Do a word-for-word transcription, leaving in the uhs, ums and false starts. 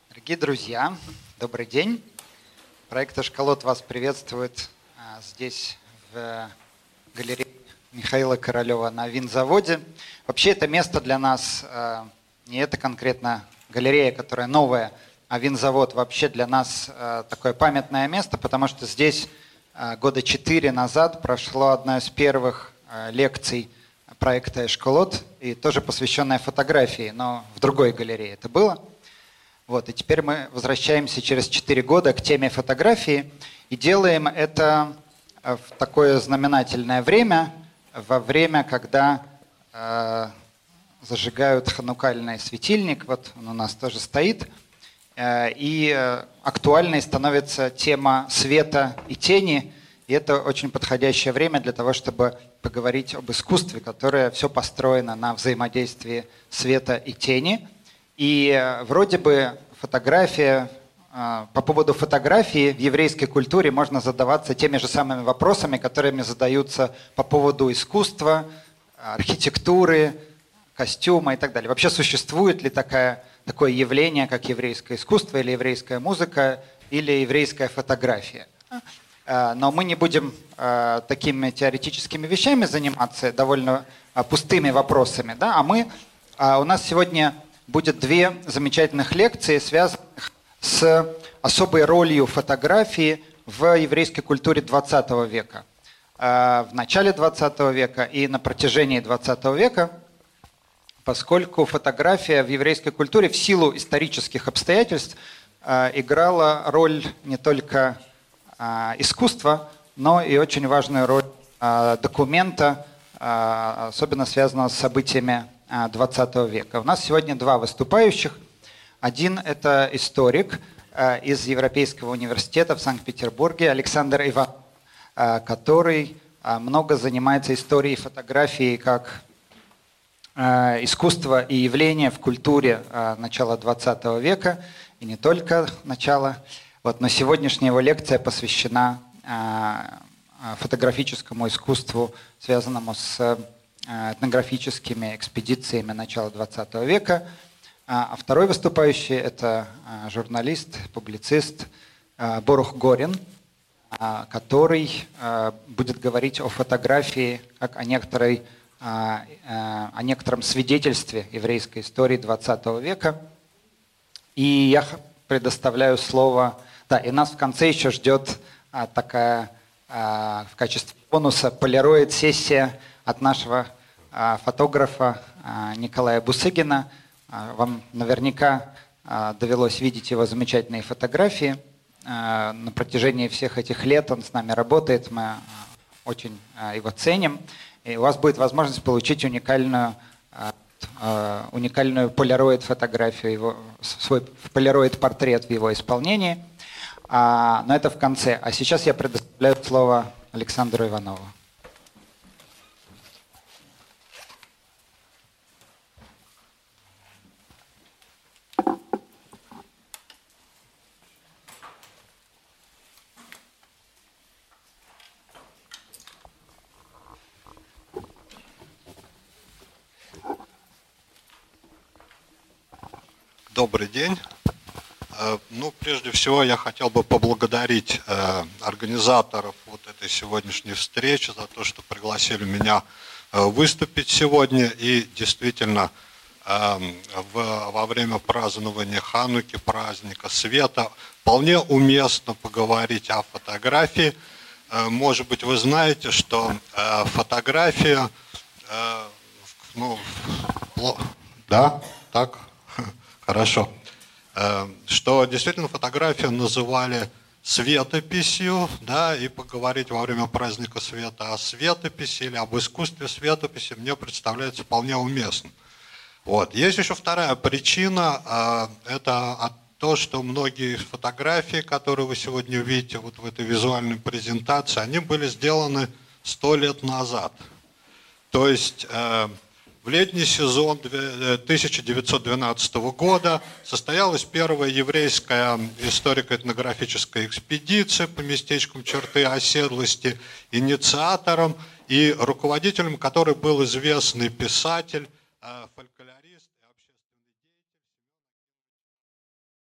Дорогие друзья, добрый день. Проект «Эшколот» вас приветствует а, здесь, в галерее Михаила Королева на винзаводе. Вообще это место для нас, а, не это конкретно галерея, которая новая, а винзавод вообще для нас а, такое памятное место, потому что здесь а, года четыре назад прошло одна из первых а, лекций проекта «Эшколот», и тоже посвященная фотографии, но в другой галерее это было. Вот, и теперь мы возвращаемся через четыре года к теме фотографии и делаем это в такое знаменательное время, во время, когда э, зажигают ханукальный светильник, вот он у нас тоже стоит, э, и э, актуальной становится тема света и тени, и это очень подходящее время для того, чтобы поговорить об искусстве, которое все построено на взаимодействии света и тени. И вроде бы фотография, по поводу фотографии в еврейской культуре можно задаваться теми же самыми вопросами, которыми задаются по поводу искусства, архитектуры, костюма и так далее. Вообще существует ли такая, такое явление, как еврейское искусство или еврейская музыка или еврейская фотография? Но мы не будем такими теоретическими вещами заниматься, довольно пустыми вопросами, да? А мы, у нас сегодня будет две замечательных лекции, связанных с особой ролью фотографии в еврейской культуре двадцатого века. В начале двадцатого века и на протяжении двадцатого века, поскольку фотография в еврейской культуре в силу исторических обстоятельств играла роль не только искусства, но и очень важную роль документа, особенно связанного с событиями двадцатого века. У нас сегодня два выступающих. Один – это историк из Европейского университета в Санкт-Петербурге Александр Иванов, который много занимается историей фотографии как искусства и явления в культуре начала двадцатого века, и не только начала. Вот, но сегодняшняя его лекция посвящена фотографическому искусству, связанному с этнографическими экспедициями начала двадцатого века. А второй выступающий – это журналист, публицист Борух Горин, который будет говорить о фотографии как о, некоторой, о некотором свидетельстве еврейской истории двадцатого века. И я предоставляю слово… Да, и нас в конце еще ждет такая в качестве бонуса полироид-сессия от нашего фотографа Николая Бусыгина. Вам наверняка довелось видеть его замечательные фотографии. На протяжении всех этих лет он с нами работает, мы очень его ценим. И у вас будет возможность получить уникальную, уникальную полироид-фотографию, его, свой полироид-портрет в его исполнении. Но это в конце. А сейчас я предоставляю слово Александру Иванову. Добрый день. Ну, прежде всего, я хотел бы поблагодарить организаторов вот этой сегодняшней встречи за то, что пригласили меня выступить сегодня. И действительно, во время празднования Хануки, праздника света, вполне уместно поговорить о фотографии. Может быть, вы знаете, что фотография, ну, да, так, хорошо. Что действительно фотографию называли светописью, да, и поговорить во время праздника света о светописи или об искусстве светописи мне представляется вполне уместным. Вот. Есть еще вторая причина, это то, что многие фотографии, которые вы сегодня видите вот в этой визуальной презентации, они были сделаны сто лет назад. То есть в летний сезон тысяча девятьсот двенадцатого года состоялась первая еврейская историко-этнографическая экспедиция по местечкам черты оседлости, инициатором и руководителем, который был известный писатель, фольклорист